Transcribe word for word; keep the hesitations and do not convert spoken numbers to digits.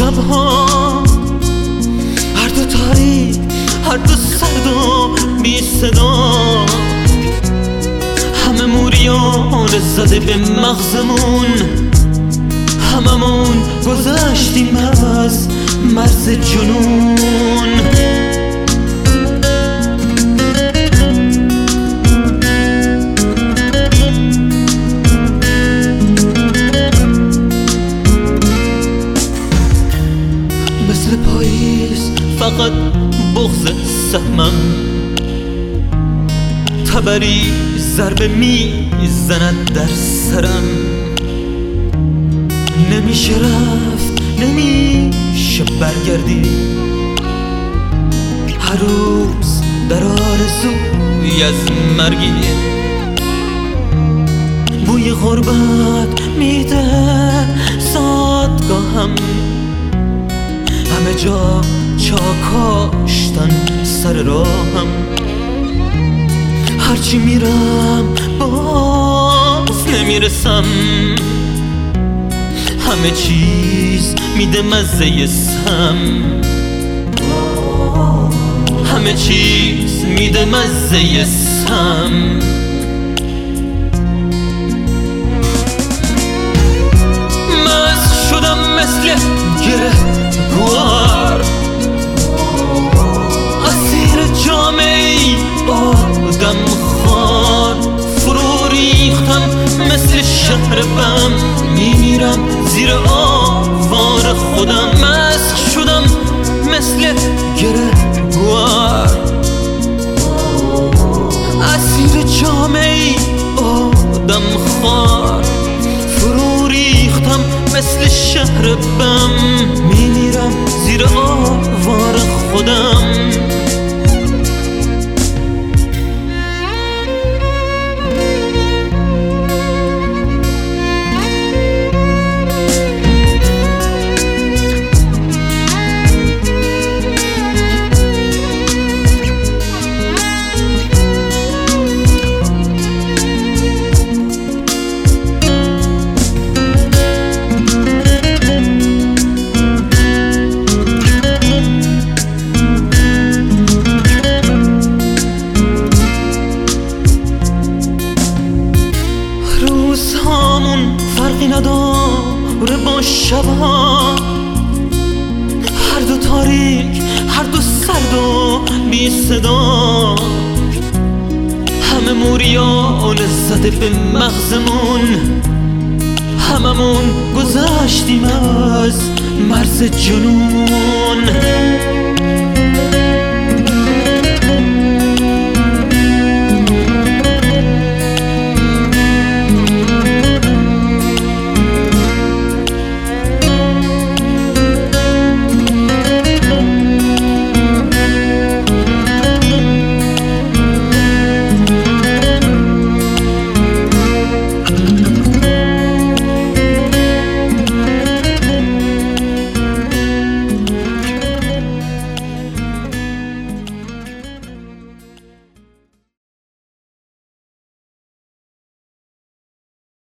شبها، هر دو تاریک، هر دو سرد و بی صدا، همه موریان زده به مغزمون، هممون گذشتیم از مرز جنون. مثل پاییز فقط بغض سهمم، تبری ضربه میزند در سرم، نمیشه رفت نمیشه برگردی، هر روز در آرزوی از مرگی، بوی غربت میده زادگاهم، همه جا چاکاشتن سر راهم، هرچی میرم باز نمیرسم، همه چیز میده مزه سم، همه چیز میده مزه سم. مست شدم مثل گره گوار، اسیر جامعه آدم خوار، فرو ریختم مثل شهر بم، میمیرم زیر آوار خودم. مست شدم مثل گره گوار، اسیر جامعه آدم خوار، فرو ریختم مثل شهر بم، میمیرم زیر آوار خودم. فرقی نداره با شبها، هر دو تاریک، هر دو سرد و بی صدا، همه موریان زده به مغزمون، هممون گذشتیم از مرز جنون.